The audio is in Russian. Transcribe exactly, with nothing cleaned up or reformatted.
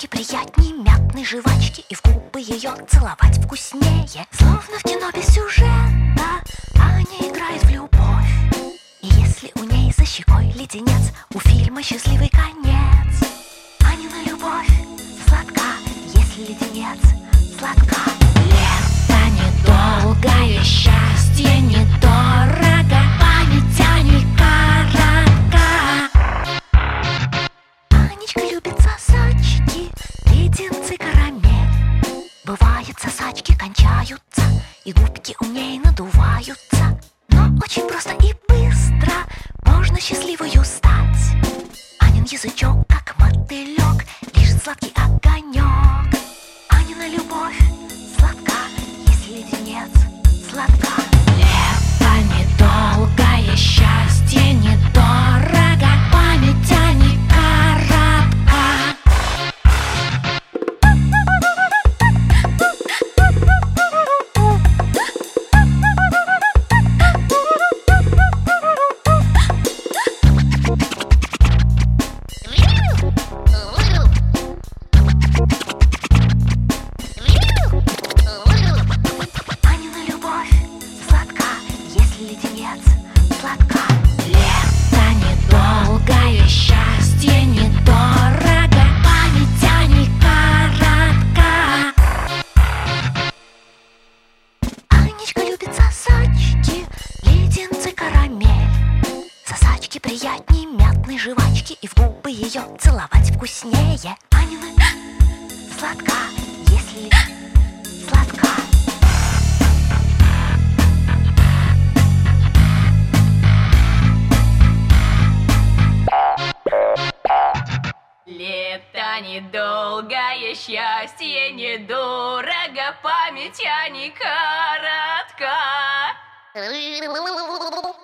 сосочки приятней мятной жвачки, и в губы ее целовать вкуснее. Словно в кино без сюжета Аня играет в любовь, и если у ней за щекой леденец, у фильма счастливый конец. Анина любовь сладка, если леденец сладка. Лето недолгое, счастье недорого, память Ани коротка. Анечка любит сосачки, леденцы, карамель. Бывает, сосачки кончаются, и губки у ней надуваются. Но очень просто и быстро можно счастливою стать. Анин язычок, как мотылек, лижет сладкий огонек. Анина любовь сладка, если леденец сладка. Лето недолгое, счастье недорого, память Ани коротка. Анина любовь сладка, если леденец сладка. Лето недолгое, счастье недорого, память Ани коротка. Анечка любит сосачки, леденцы, карамель. Сосачки приятней мятной жвачки, и в губы ее целовать вкуснее. Анина сладка, если сладка. Лето недолгое, счастье недорого, память Ани коротка.